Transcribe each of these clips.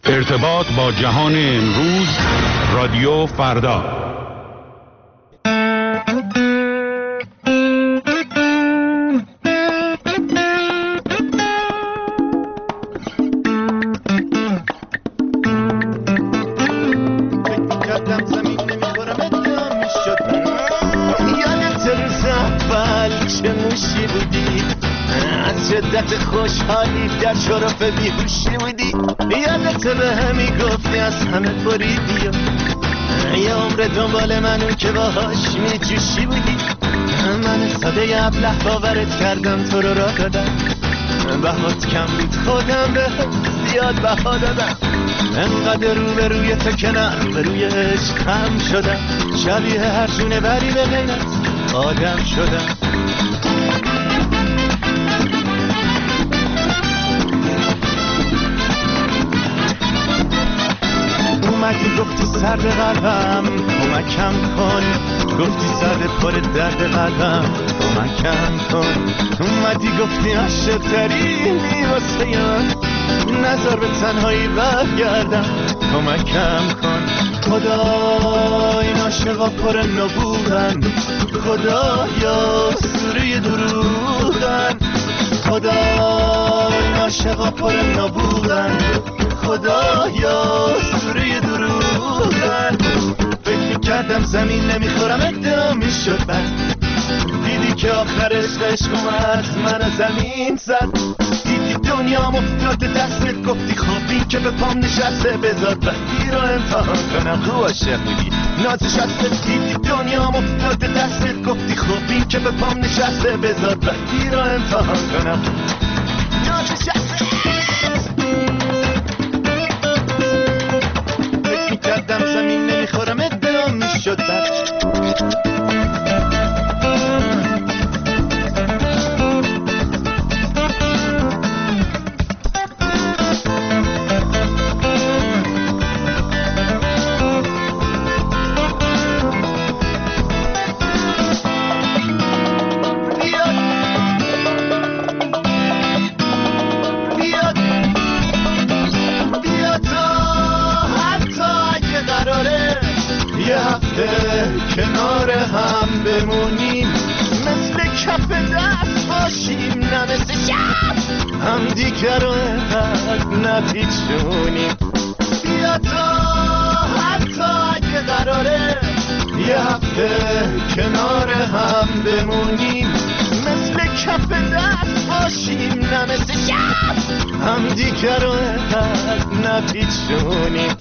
ارتباط با جهان امروز، رادیو فردا. شدت خوشحالی در شرف بیهوشی بودی، یادت به همی گفتی از همه بریدی، یه عمر دنبال منو که باهاش میجوشی بودی. من ساده ابله باورت کردم، تو رو راه دادم، بهات کم بود خودم به زیاد بها دادم. انقدر رو به روی تو کنار به روی عشقم شدم، شبیه هر جونه بری به غیرت آدم شدم. اومدی گفتی سرد قلبم کمکم کن، گفتی سرد پر درد قلبم کمکم کن. اومدی گفتی عاشق ترینی واسه من، نذار به تنهایی برگردم کمکم کن. خدا این عاشقا پر نبودن، خدایا سوره دروغن. خدا این عاشقا پر نبودن، خدایا سوره دروغن. فکر میکردم زمین نمیخورم ادعا میشد بس، دیدی که آخرش عشق اومد من زمین زد. دیدی دنیا مفتاد دستت، گفتی خب این که به پام نشسته بذار بندی رو امتحان کنم. خوب عاشق بودی نازشسته، دیدی دنیا مفتاد دستت، گفتی خب این که به پام نشسته بذار بندی رو امتحان کنم. نازشسته کردم زمین نمیخورم ادعا میشد بس. کنار هم بمونیم، مثل کف دست باشیم، نه مثل شب هم دیگر رو نپیچونیم. بیا تا حتی اگه قراره یه هفته کنار هم بمونیم، مثل کف دست باشیم، نه مثل شب هم دیگر رو نپیچونیم.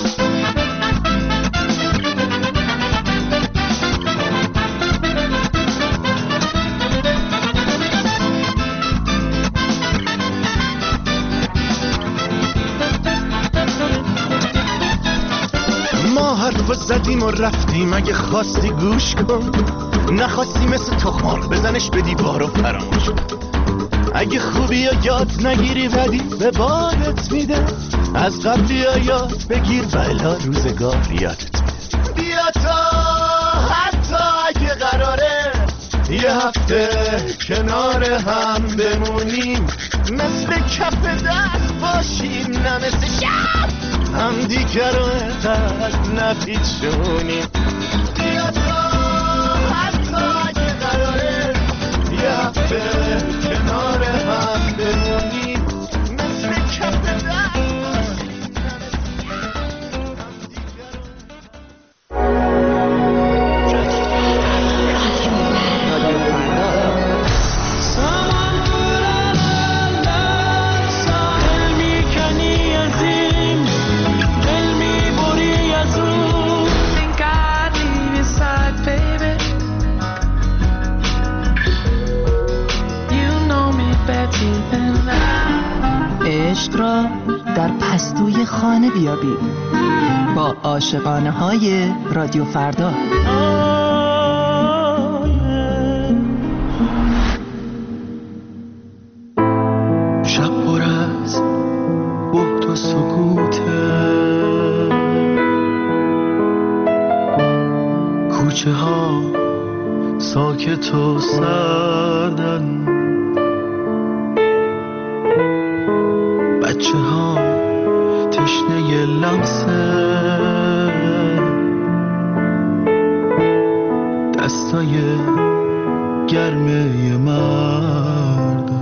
حرف زدیم و رفتیم، اگه خواستی گوش کن، نخواستی مثل تخمار بزنش به دیوار و فراموش کن. اگه خوبی یا یاد نگیری بدی به بادت میده، از قبلی یا یاد بگیر بلا روزگار یادت میده. بیا تا حتی اگه قراره یه هفته کنار هم بمونیم، مثل کف دست باشیم، نه مثل شب هم دیگر رو نپیچونیم. بیا تا حتی اگه قراره یه هفته کنار هم بمونیم، مثل کف دست باشیم، نه مثل هم دیگر عشق را در پستوی خانه بیابید با عاشقانه های رادیو فردا. شب پر از بهت و سکوته، کوچه ها ساکت و سردن، بچه ها تشنه لمسه دستای گرمه مردم،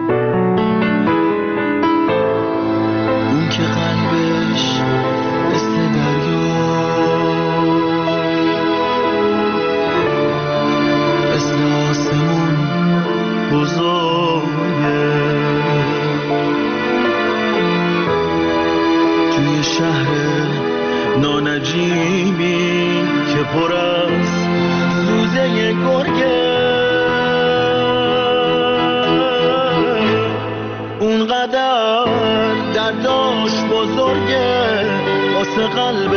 اون که قلبش مثل دریا مثل آسمون بزرگه، توی شهر نانجیمی که پر از سوزه گرگه، اونقدر درداش بزرگه واسه قلب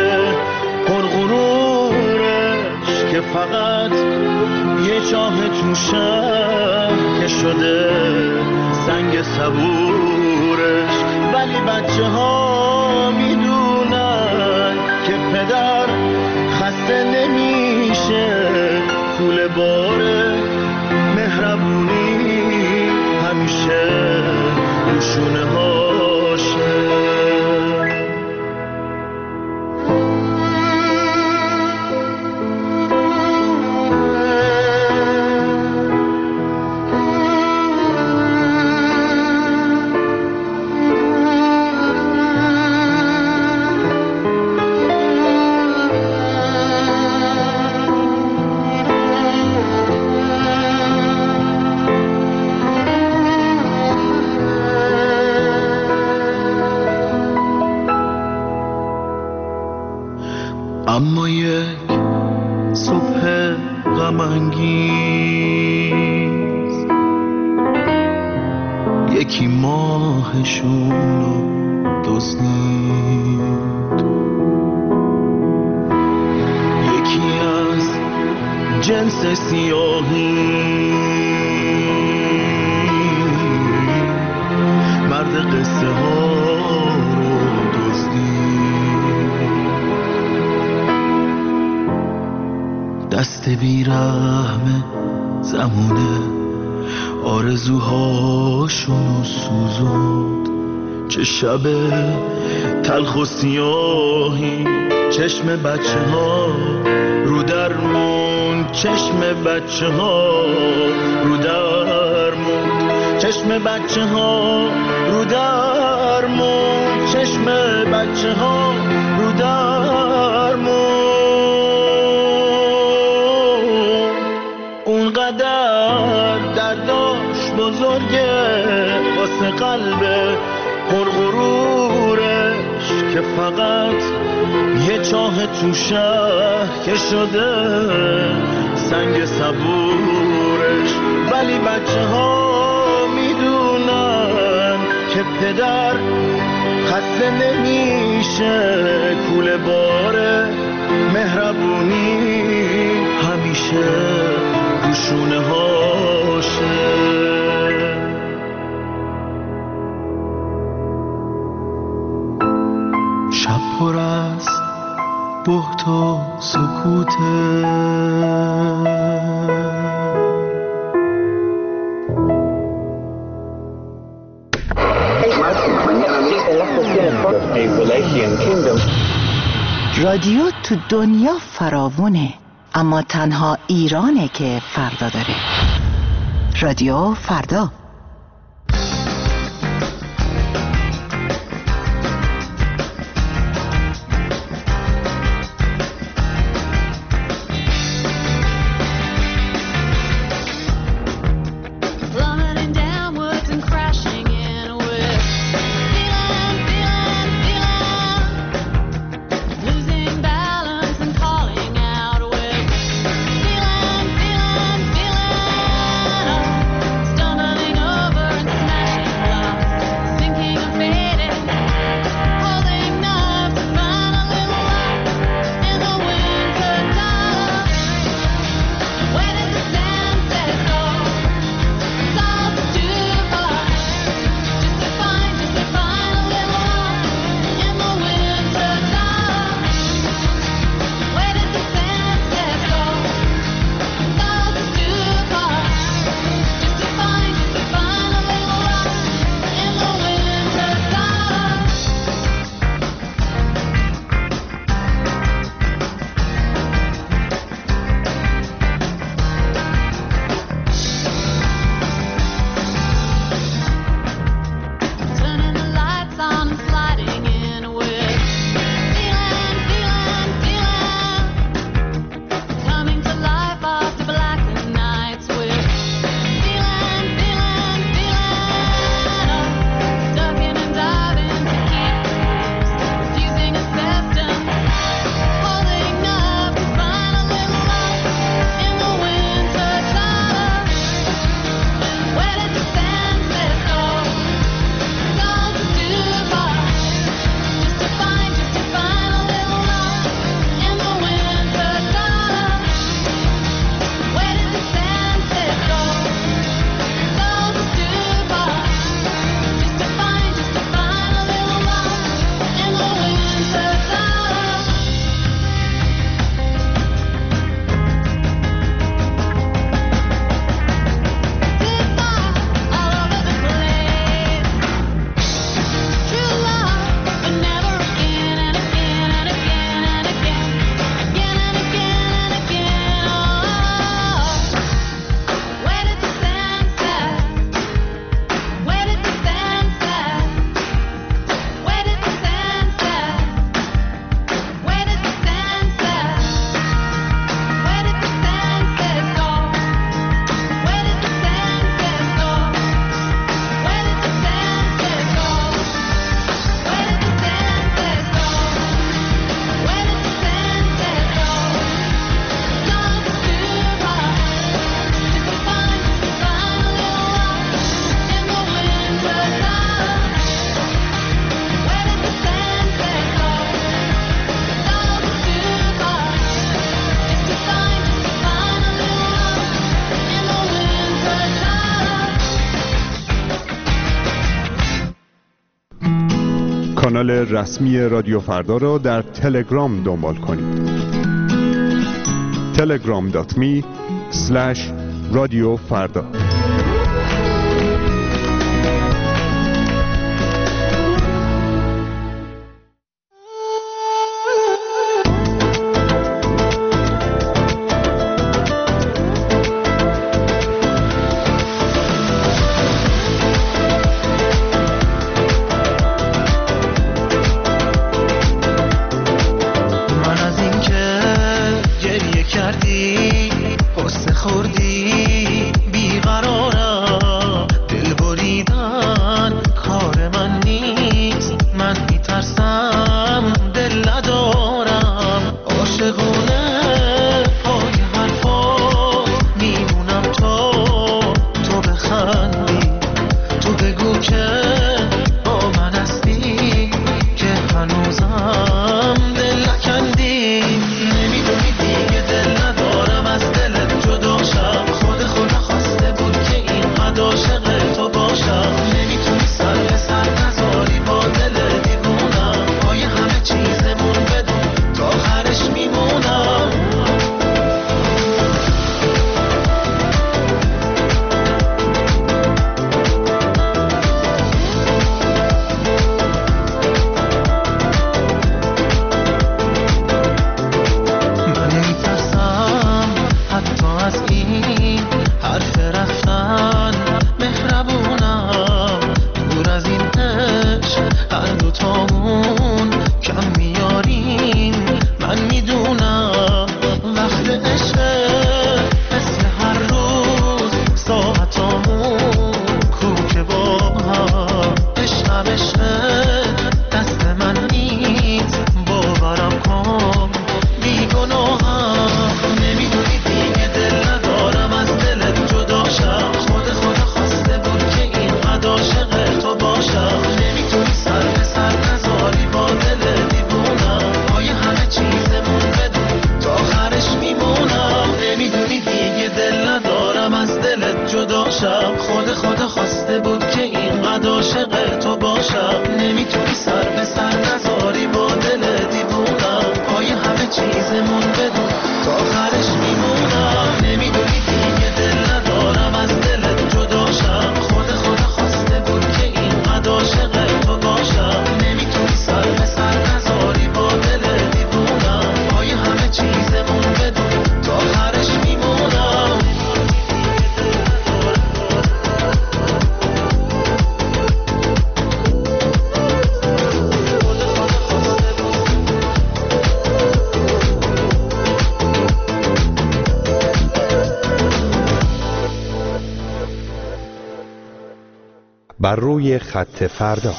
پرغرورش که فقط یه چاه تو شهر که شده سنگ صبورش. ولی بچه ها میدونن که پدر خسته نمیشه، کوله باره مهربونی همیشه روشونه هاشه. اما یک صبح غم‌انگیز یکی ماهشونو دزدید، یکی از جنس سیاهی مرد قصه ها رو دزدید. دست بیرحم زمونه آرزوهاشونو سوزوند، چه شب تلخ و سیاهی چشم بچه ها رو درمون، چشم بچه ها رو درمون، چشم بچه ها رو درمون، چشم بچه ها رو درمون. اونقدر درداش بزرگه واسه قلب پرغرورش که فقط یه چاه تو شهر که شده سنگ صبورش. ولی بچه ها میدونن که پدر خسته نمیشه، کوله باره مهربونی همیشه روشونه هاشه. شب پر از بهت و سکوته، رادیو تو دنیا فراوونه، اما تنها ایرانه که فردا داره. رادیو فردا. Stumbling کانال رسمی رادیو فردا را در تلگرام دنبال کنید. telegram.me/رادیو فردا. بر روی خط فردا.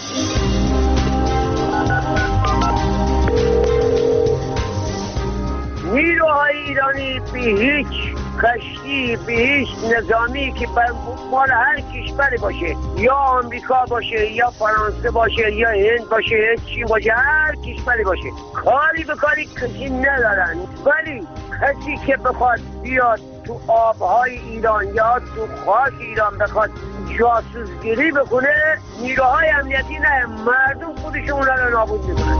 نیروهای ایرانی به هیچ کشتی، به هیچ نظامی که مال هر کشوری باشه، یا آمریکا باشه یا فرانسه باشه یا هند باشه یا چین باشه، هر کشوری باشه، کاری به کاری کسی ندارن. ولی کسی که بخواد بیاد تو آبهای ایران یا تو خاک ایران بخواد جاسوسگیری بکنه، نیروهای امنیتی نه، مردم خودشون رو نابود میکنن.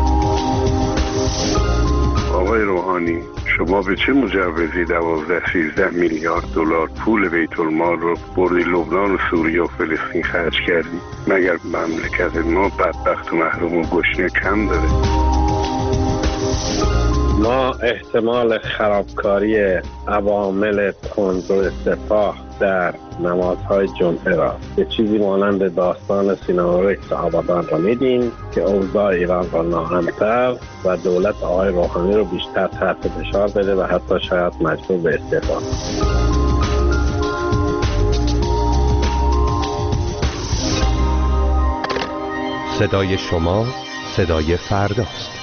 آقای روحانی، شما به چه مجوزی 12-13 میلیارد دلار پول بیت المال رو بردی لبنان و سوریه و فلسطین خرج کردی؟ مگر مملکت ما بدبخت و محروم و گشنه کم داره؟ ما احتمال خرابکاری عوامل تندرو سپاه در نمادهای جمعه را به چیزی مانند داستان سینا رکس آبادان را میدیم که اوضاع ایران را ناامن‌تر و دولت آقای روحانی رو بیشتر تحت فشار بده و حتی شاید مجبور به استعفا. صدای شما صدای فرداست.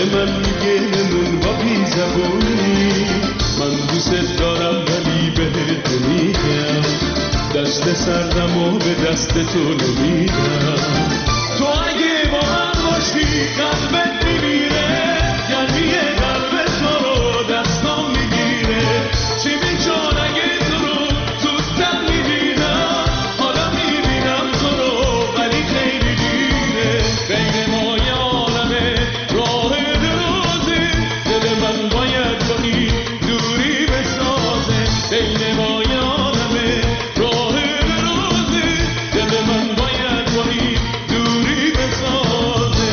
من میگه نمون با بی زبونی، من دوست دارم ولی بهت میگم، دست سردم و به دست تو نمیدم. تو اگه با من باشی قلبت میمیره، گرمی قلب تو رو دستام میگیره. چی میشد اگه تو رو زودتر میدیدم، حالا میبینم تو رو ولی خیلی دیره. بین ما یه عالمه راه درازه، دل من باید با این دوری بسازه. بین ما یه عالمه راه درازه، دل من باید با این دوری بسازه.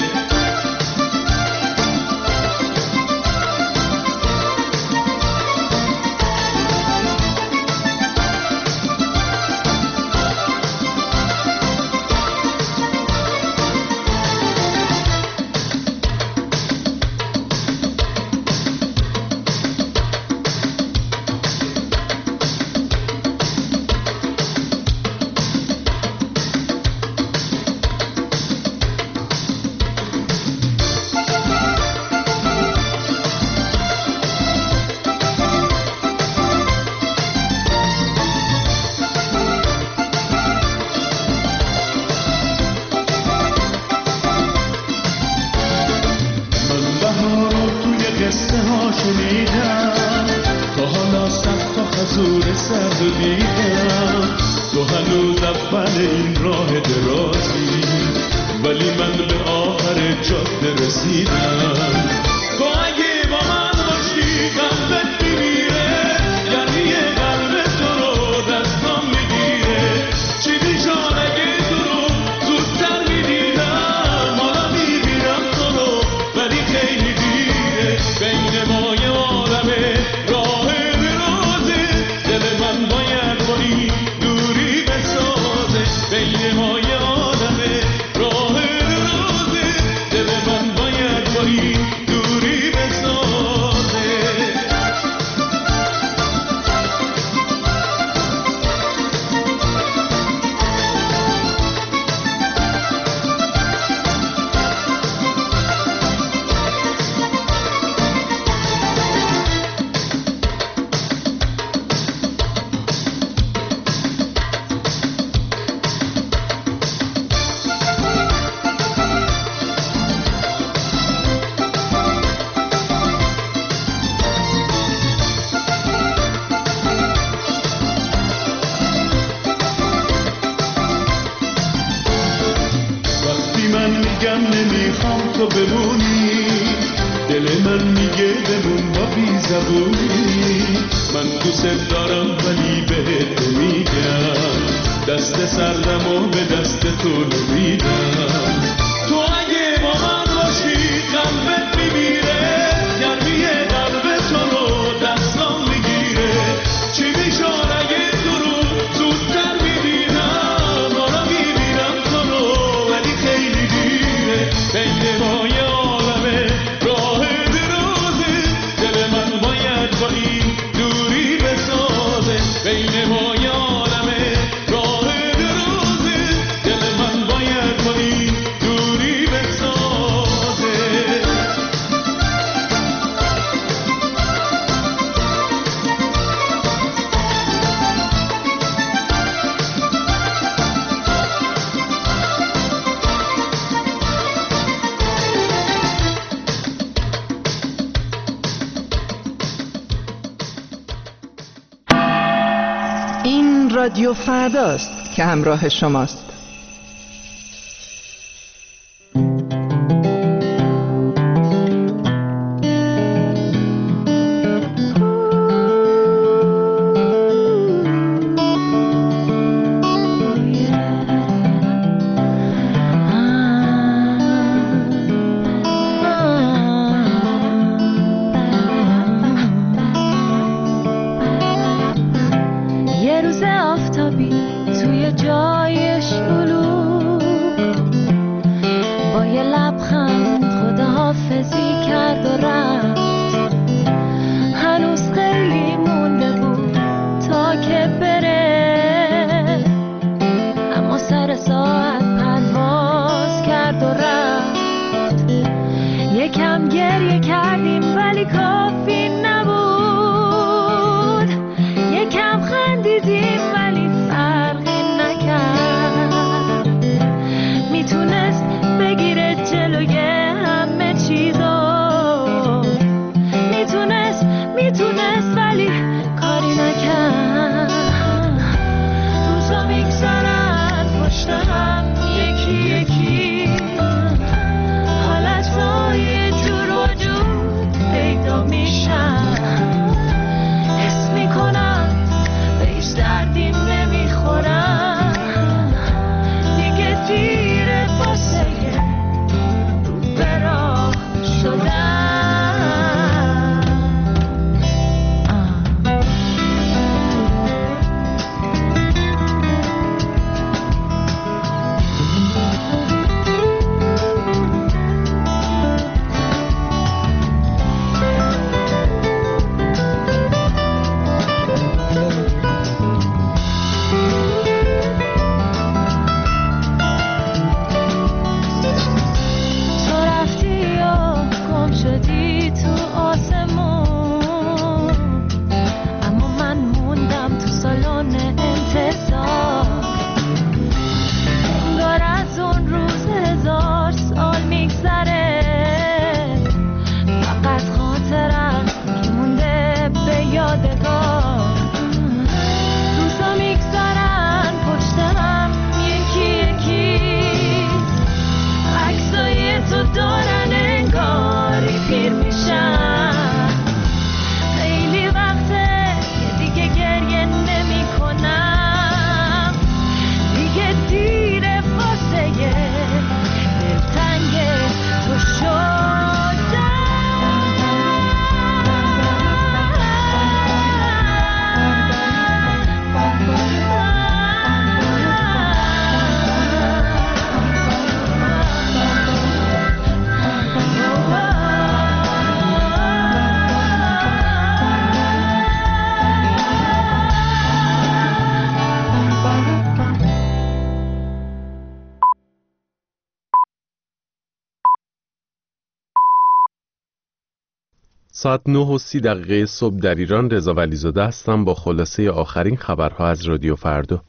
شنیدم تا حالا صد تا خزور سرد و دیدم. تو هنوز اول این راه درازی، ولی من به آخر جاده رسیدم. تو اگه با من باشی قلبت میمیره، یعنی قلب تو رو دستام میگیره. چی میشد اگه تو رو زودتر میدیدم، حالا میبینم تو رو ولی خیلی دیره. بین ما یه عالمه راه درازه، دل من باید با این دوری بسازه. بین ما یه عالمه راه درازه، دل من باید با این دوری بسازه. نمیخوام تو بمونی، دل من میگه بمون با بی زبونی. من دوست دارم ولی بهت نمیگم، دست سردم و به دست تو نمیدم. تو اگه با من باشی قلبت میمیره، گرمی قلب تو رو دستام میگیره. چی میشد اگه تو رو زودتر میدیدم، حالا میبینم تو رو ولی خیلی دیره. بین ما یه عالمه راه درازه، دل من باید با این دوری بسازه. بین ما یه عالمه راه درازه، دل من باید با این دوری بسازه. این رادیو فرداست که همراه شماست. یه روز آفتابی توی جای گریه کردیم ولی کافی نبود، یکم خندیدیم ولی فرقی نکرد. میتونست بگیره جلوی همه چیزو، میتونست ولی کاری نکرد. روزا میگذرن پشت هم یکی یکی، حالتهای جور وجود پیدا میشن. حس میکنم به هیچ دردیم نمیخورم، دیگه دیره واسه رو به راه شدن. ساعت 9:30 صبح در ایران. رضا ولیزاده هستم با خلاصه آخرین خبرها از رادیو فردا.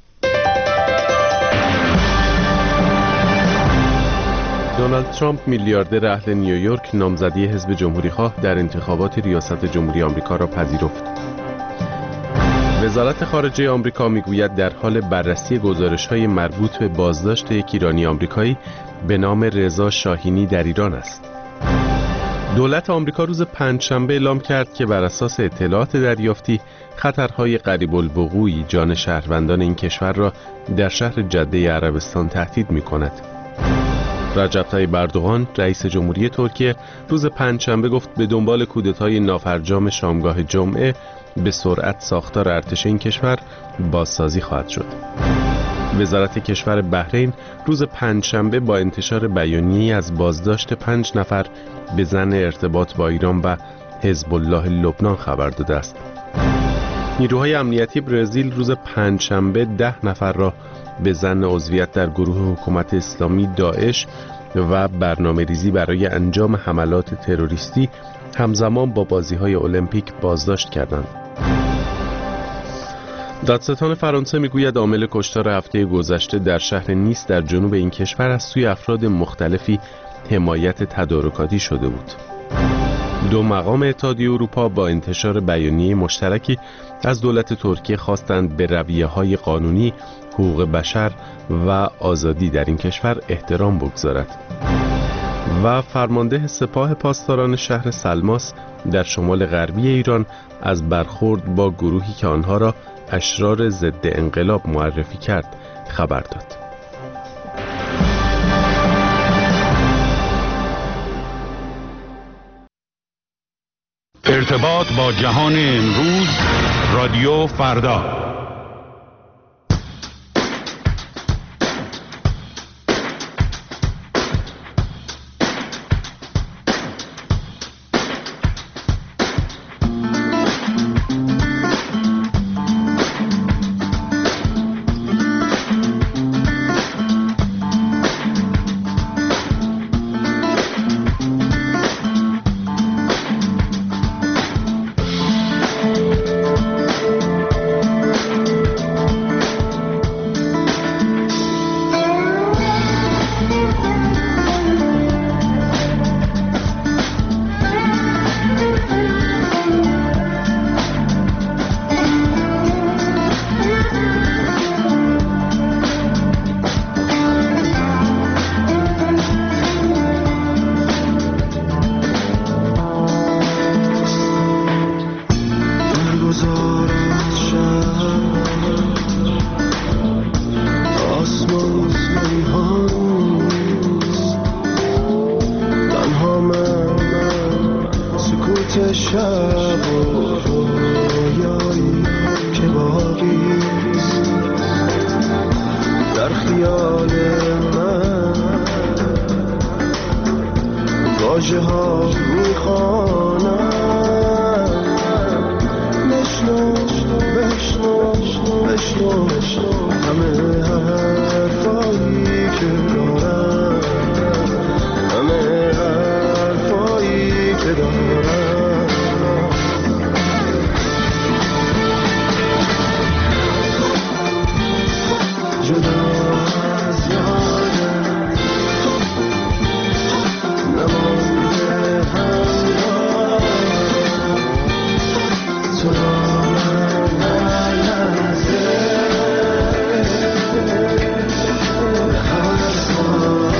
دونالد ترامپ میلیاردر اهل نیویورک نامزدی حزب جمهوری‌خواه در انتخابات ریاست جمهوری آمریکا را پذیرفت. وزارت خارجه آمریکا میگوید در حال بررسی گزارش‌های مربوط به بازداشت یک ایرانی آمریکایی به نام رضا شاهینی در ایران است. دولت آمریکا روز پنجشنبه اعلام کرد که بر اساس اطلاعات دریافتی خطرهای قریب الوقوعی جان شهروندان این کشور را در شهر جده عربستان تهدید می‌کند. رجب طیب اردوغان رئیس جمهوری ترکیه روز پنجشنبه گفت به دنبال کودتای نافرجام شامگاه جمعه به سرعت ساختار ارتش این کشور بازسازی خواهد شد. وزارت کشور بحرین روز پنجشنبه با انتشار بیانیه‌ای از بازداشت 5 نفر به ظن ارتباط با ایران و حزب الله لبنان خبر داده است. نیروهای امنیتی برزیل روز پنجشنبه 10 نفر را به ظن عضویت در گروه حکومت اسلامی داعش و برنامه‌ریزی برای انجام حملات تروریستی همزمان با بازی‌های المپیک بازداشت کردند. دادستان فرانسه میگوید عامل کشتار هفته گذشته در شهر نیس در جنوب این کشور از سوی افراد مختلفی حمایت تدارکاتی شده بود. 2 مقام اتحادیه اروپا با انتشار بیانیه مشترکی از دولت ترکیه خواستند به رویه‌های قانونی، حقوق بشر و آزادی در این کشور احترام بگذارد. و فرمانده سپاه پاسداران شهر سلماس در شمال غربی ایران از برخورد با گروهی که آنها را اشرار ضد انقلاب معرفی کرد خبر داد. ارتباط با جهان امروز، رادیو فردا. قوت شب و رویایی که باقیست در خیال من واژه ها میخوانم بشنو بشنو بشنو همه حرفایی که دارم همه حرفایی که دارم جدا از یادم نمانده همراه تو را من لحظه هر ساعت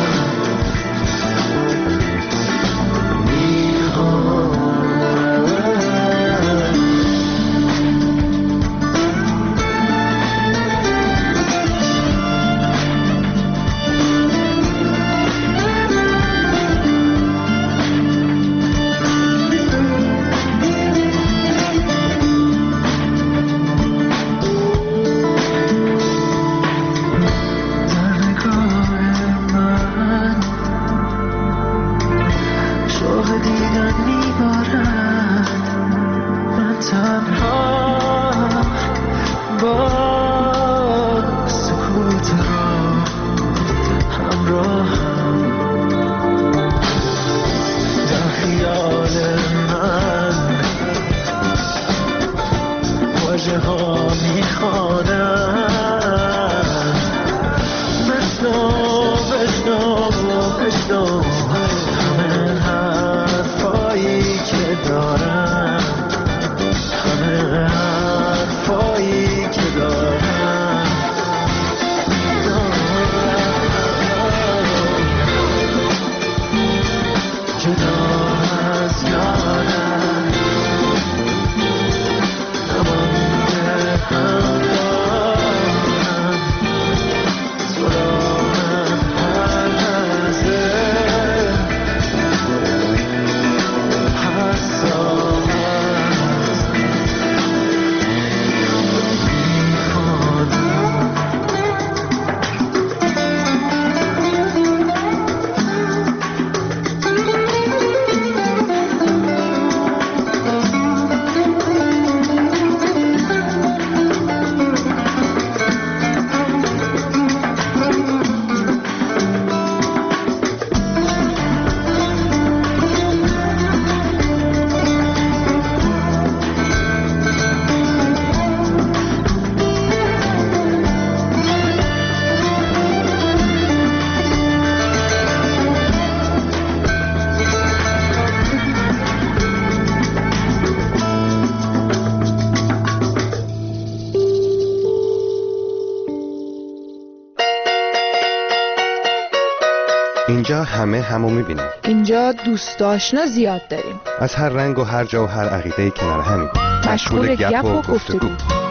اینجا همه همو میبینیم. اینجا دوست آشنا زیاد داریم. از هر رنگ و هر جا و هر عقیده‌ای کنار همیم. مشغول گپ و گفتگو.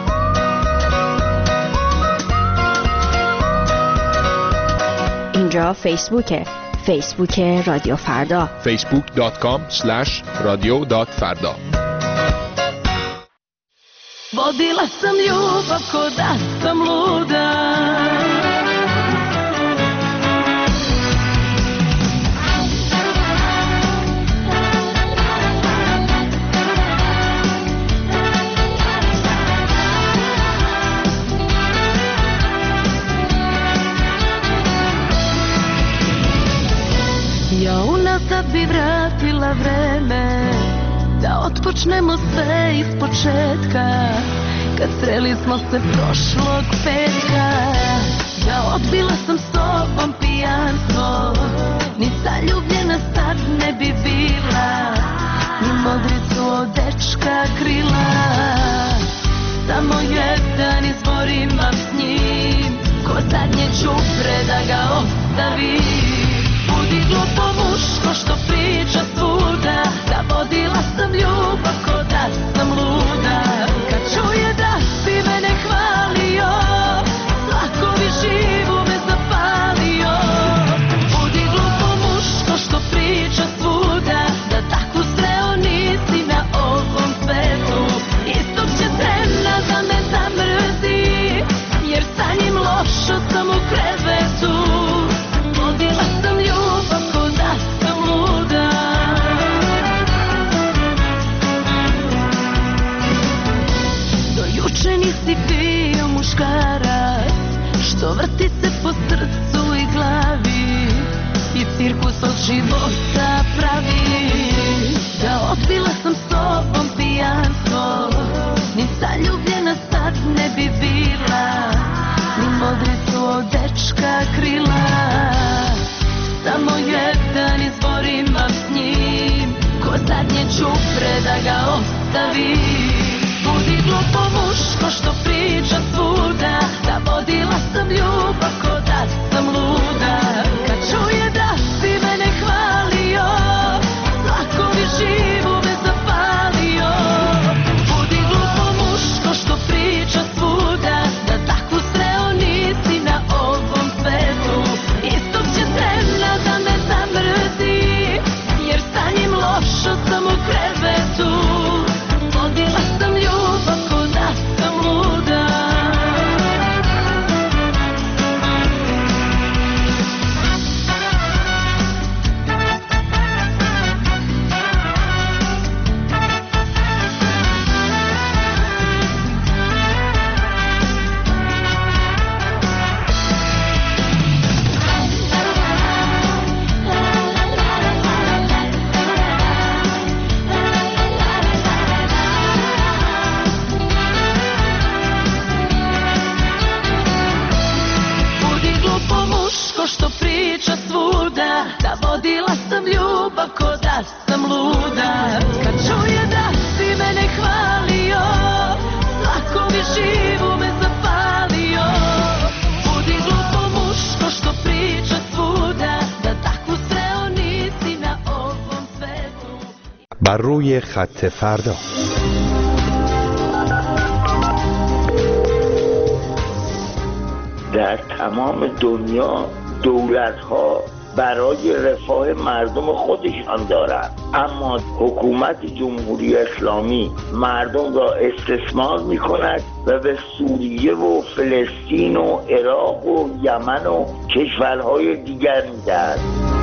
اینجا فیسبوکه. فیسبوک رادیو فردا. facebook.com/radio.farda. Vodila sam ljubav ko da sam luda. Ja unazad bi vratila vreme, da otpočnemo sve iz početka, kad sreli smo se prošlog petka. Ja odbila sam s tobom pijanstvo, ni zaljubljena sad ne bi bila, ni modricu od dečka krila. Samo jedan izbor imam s njim, ko zadnje đubre da ga ostavim. Budi glupo muško što priča svuda, da vodila sam ljubav ko da sam luda. Kad čuje da si mene hvalio, tlakovi živu me zapalio. Budi glupo muško što priča svuda, da sam luda kad čuje da si mene hvalio, lako mi živu me zapalio. Budi glupo muško što priča svuda, da takvu sreo nisi na ovom svetu. بر روی خط فردا. در تمام دنیا دولت‌ها برای رفاه مردم خودشان دارند، اما حکومت جمهوری اسلامی مردم را استثمار می‌کند و به سوریه و فلسطین و عراق و یمن و کشورهای دیگر می‌دهد.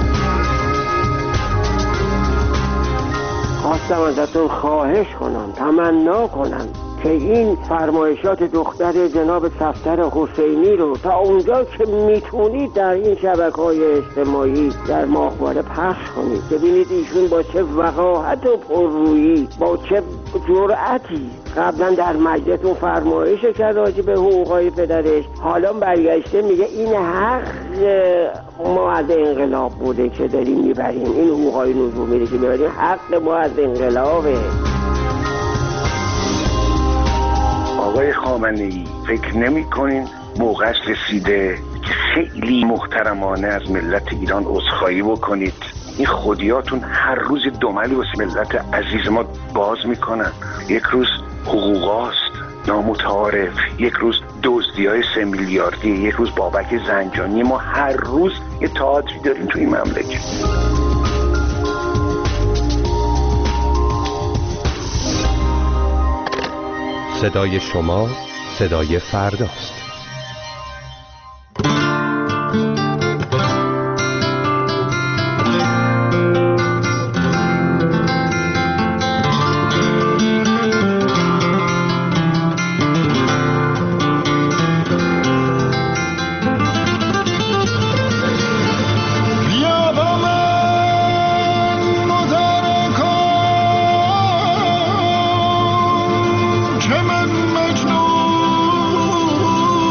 خواستم ازتون خواهش کنم، تمنا کنم که این فرمایشات دختر جناب صفدر حسینی رو تا اونجا که میتونید در این شبکه‌های اجتماعی در ماهواره پخش کنید. ببینید ایشون با چه وقاحت و پررویی، با چه جرأتی قبلا در مجلس اون فرمایش کرد راجع به حقوق‌های پدرش، حالا برگشته میگه این حق ما از انقلاب بوده که داریم میبریم، این حقوق‌های نجومی که میبریم حق ما از انقلابه. آقای خامنه‌ای فکر نمی‌کنین موقعش رسیده که خیلی محترمانه از ملت ایران عذرخواهی بکنید؟ این خودیاتون هر روز دملی واسه ملت عزیز ما باز میکنن. یک روز حقوقاست نامتعارف، یک روز دزدی‌های 3 میلیاردی، یک روز بابک زنجانی. ما هر روز یه تئاتری داریم تو این مملکت. صدای شما صدای فرداست. که من مجنون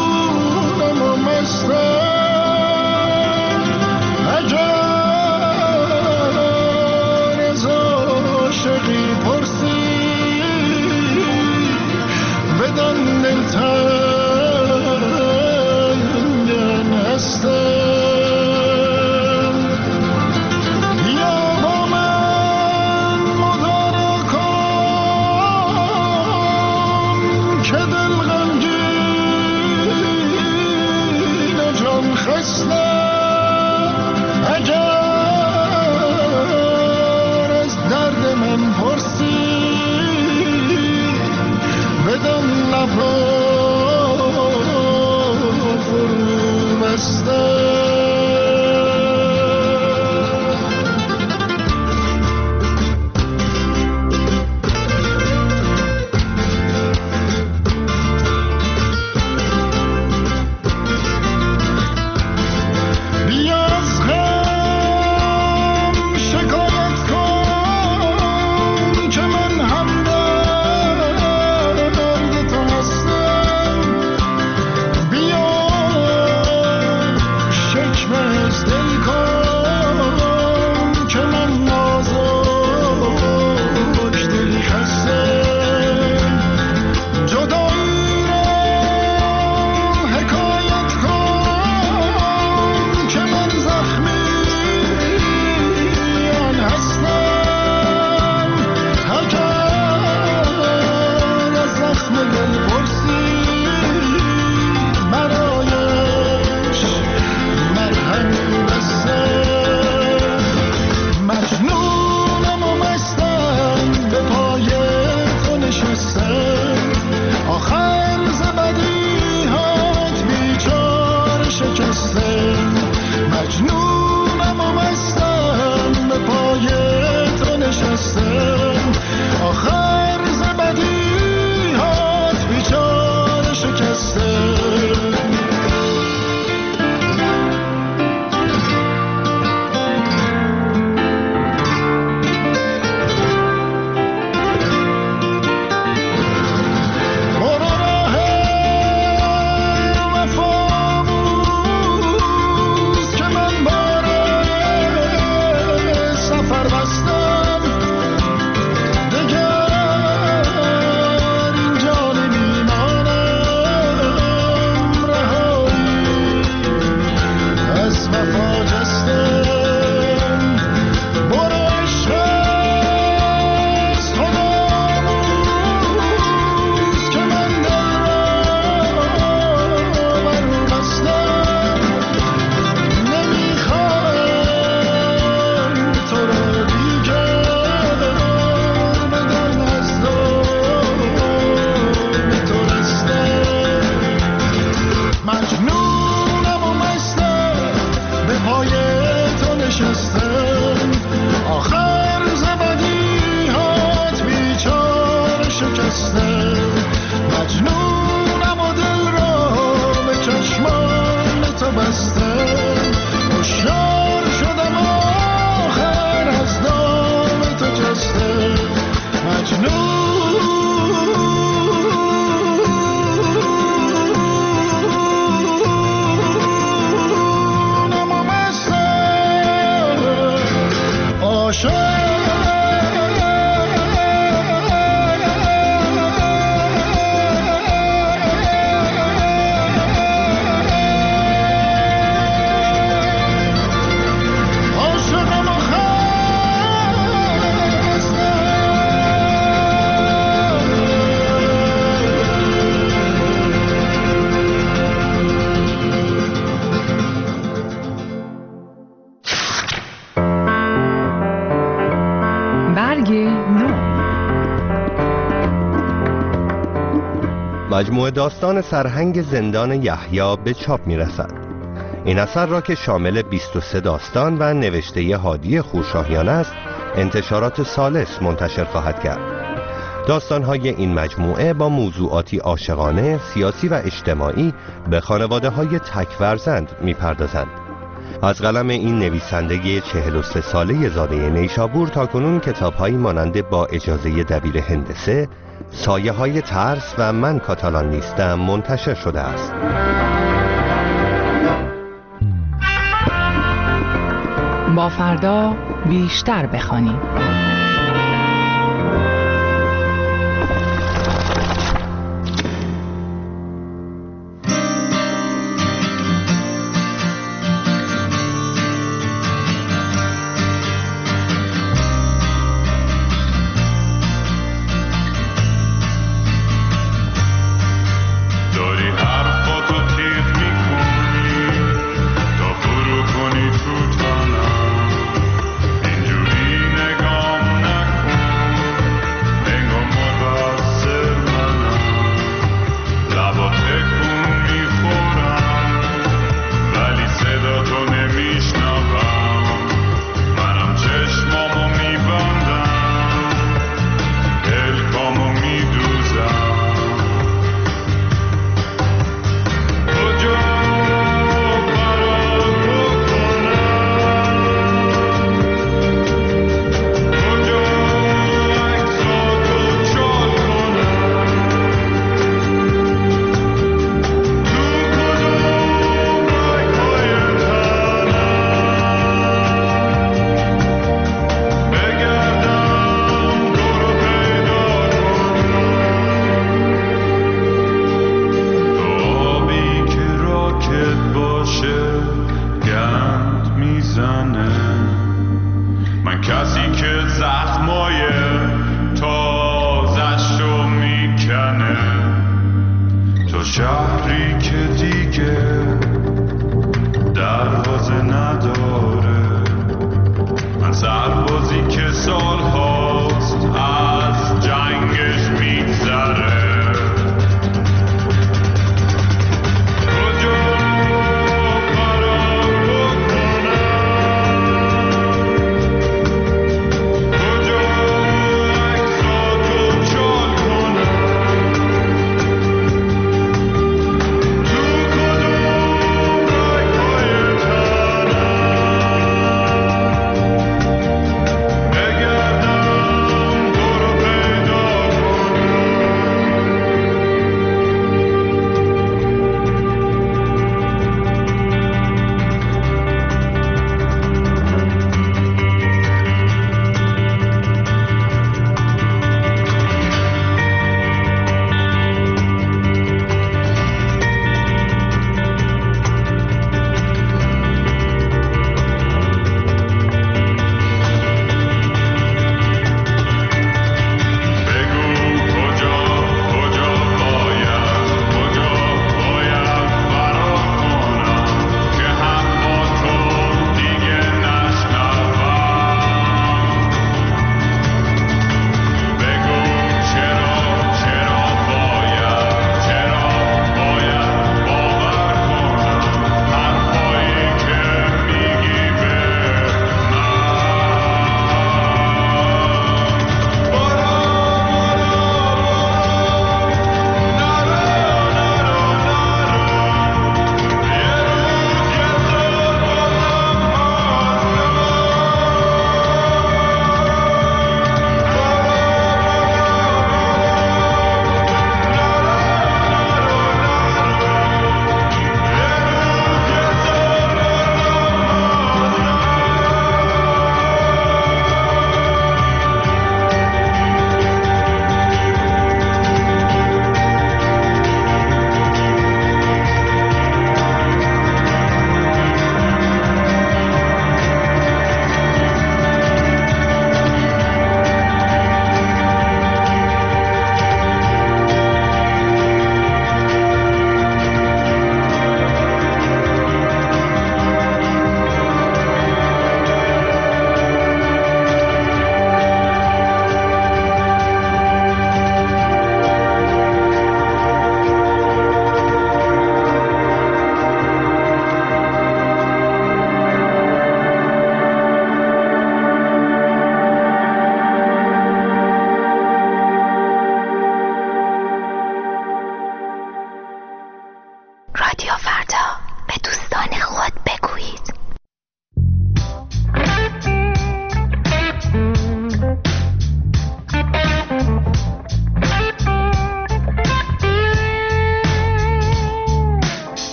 مجموعه داستان سرهنگ زندان یحیی به چاپ می‌رسد. این اثر را که شامل 23 داستان و نوشته هادی خورشاهیان است، انتشارات ثالث منتشر خواهد کرد. داستان‌های این مجموعه با موضوعاتی عاشقانه، سیاسی و اجتماعی به خانواده‌های تک فرزند می‌پردازند. از قلم این نویسنده 43 ساله زاده نیشابور تاکنون کتاب‌هایی مانند با اجازه دبیر هندسه، سایه‌های ترس و من کاتالان نیستم منتشر شده است. با فردا بیشتر بخوانیم.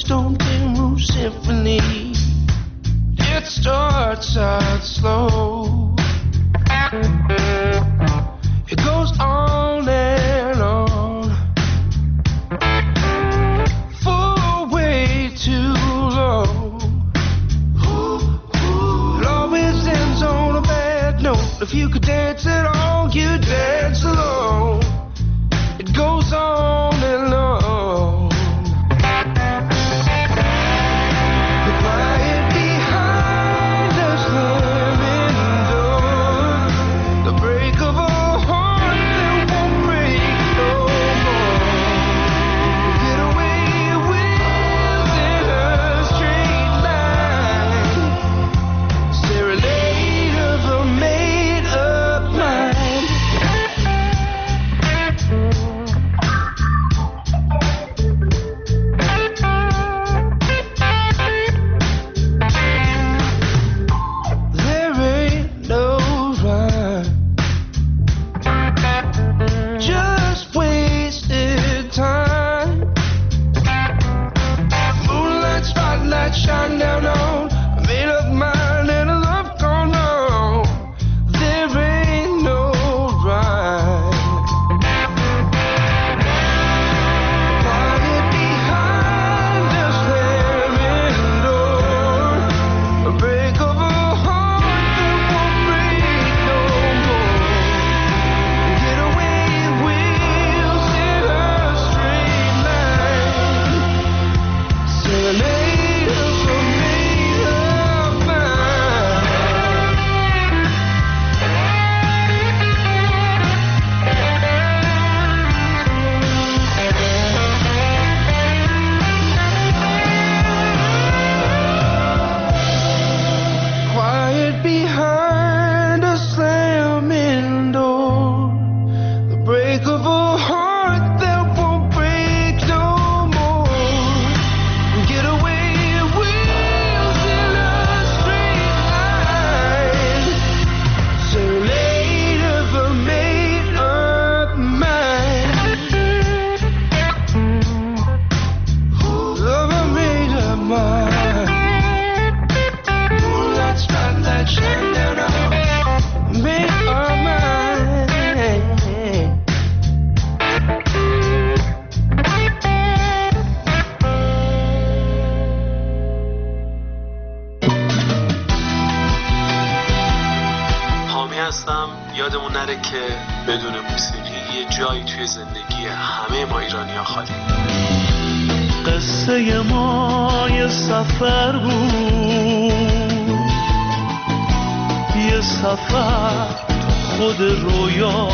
Stone Temple Symphony. It starts out slow. It goes on and on for way too long. It always ends on a bad note. If you could dance at all, you'd dance alone. It goes on and on. یادمون نره که بدون موسیقی یه جایی توی زندگی همه ما ایرانی‌ها خالی. قصه ما یه سفر بود، یه سفر خود رویا،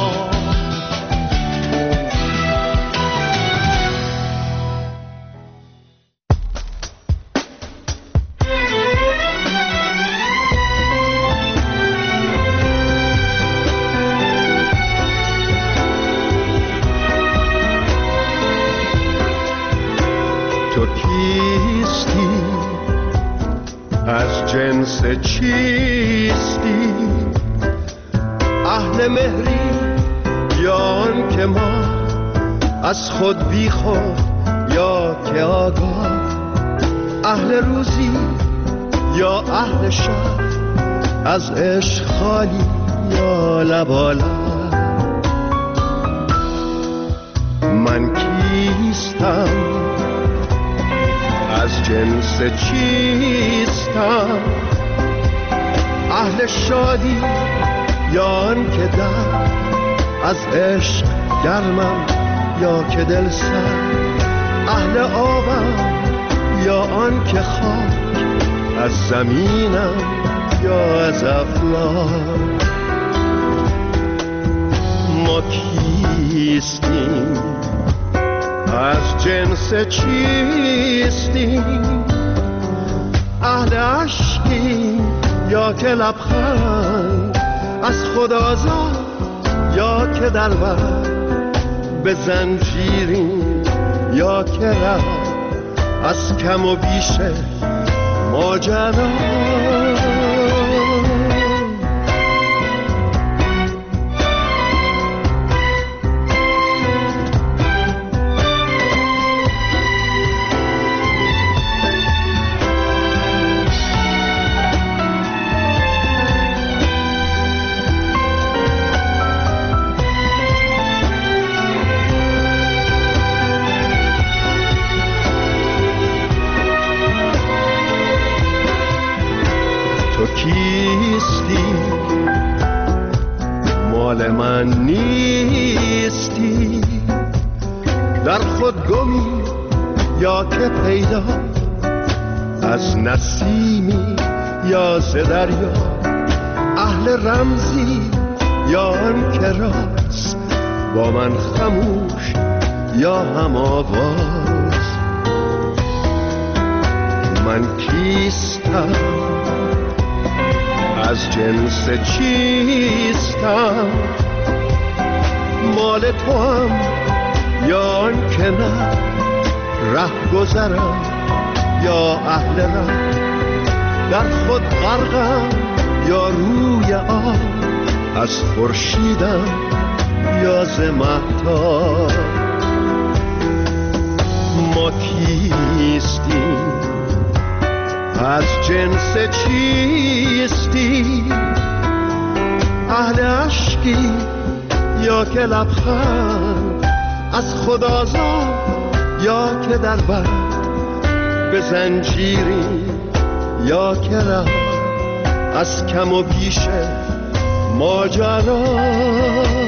جنس چیستی؟ اهل مهری یا آن که ما از خود بی خود یا که آگاه، اهل روزی یا اهل شب، از عشق خالی یا لبالب. من کیستم؟ از جنس چیستم؟ اهل شادی یا آن که در از عشق گرمم یا که دل سر، اهل آبم یا آن که خاک از زمینم یا از افلاک. ما کیستیم؟ از جنس چیستیم؟ اهل عشقیم یا که لبخند از خود آزاد یا که در بر به زنجیریم یا که رفت از کم و بیش ماجرا. من نیستی، در خود گمی یا که پیدا، از نسیمی یا ز دریا، اهل رمزی یا آن که راست، با من خموش یا هم آواز. من کیستم، از جنس چیستم، مال تو هم یا آن که نه، ره گذرم یا اهل ره، در خود غرقم یا روی آب، از خورشیدم یا ز مهتاب. ما کیستیم، از جنس چیستی، اهل عشقی یا که لبخند، از خود آزاد یا که در بر، به زنجیری یا که ره، از کم و بیش ماجرا.